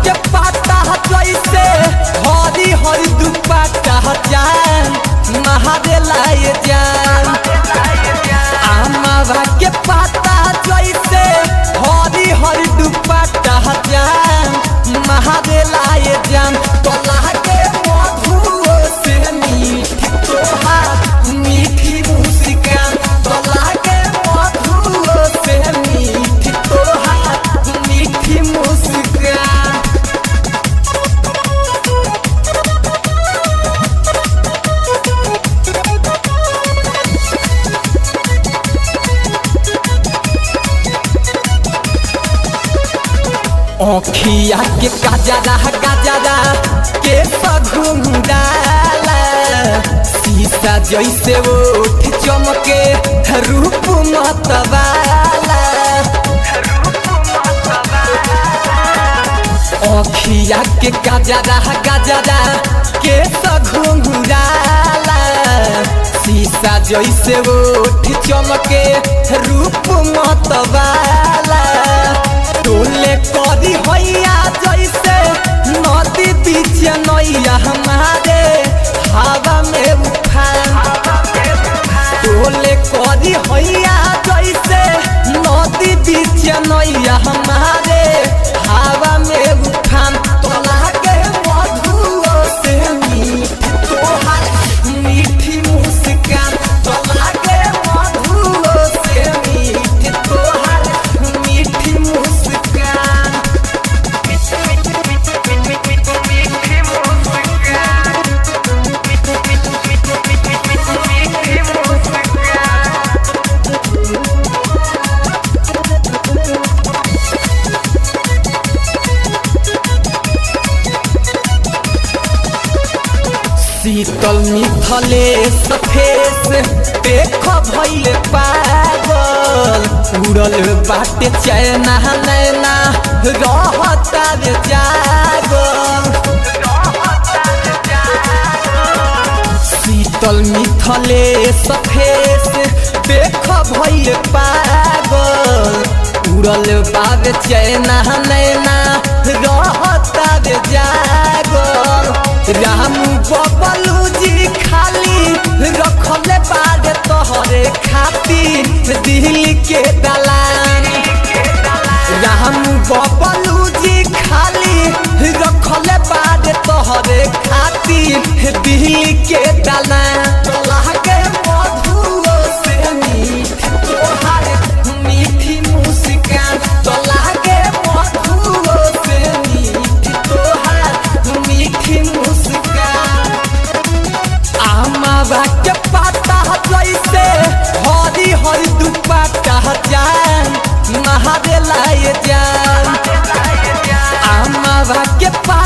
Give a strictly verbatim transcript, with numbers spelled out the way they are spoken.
के पाता जैसे हरी हरी दुपट्टा जान महारे लाए जान अम्मा के पाता जैसे हरी हरी दुपट्टा जान महारे लाए जान तोला के मधुओ से मीठी तोहार मीठी मुस्कान तोला के मधुओ से मीठी तोहार मीठी मुस्कान। ओखिया के गजरा गजरा के सघुंडाला शीशा जैसे ओठ चमके रूप मतवाला ओखिया के गजरा गजरा के सघुंडाला शीशा जैसे ओठ चमके रूप मतवाला डोले करी हैया जैसे नदी बीच नैया हमारे हवा में उफान डोले करी हैया जैसे नदी बीच नैया हमारे हवा में उफान तोला के मधुओ से मीठी तोहार मीठी मुस्कान तोला के मधुओ से मीठी तोहार मीठी मुस्कान। शीतल मिथले सफेस देख भैले पागल उड़ल बाटे चैना नैना रहता रे जागल शीतल मिथले सफेस देख भैले पागल उड़ल बाटे चैना नैना रहता रे जागल रामू बबलू जी खाली रखले बाड़े तोहरे खातिर दिल के दलान रामू बबलू जी खाली रखले बाड़े तोहरे खातिर दिल के दलान तोला के मधुओ से मीठी तोहार मीठी मुस्कान तोला के मधुओ से मीठी तोहार मीठी मुस्कान अम्मा के पाता जैसे हरी हरी दुपट्टा जान महारे लाए जान अम्मा के पाता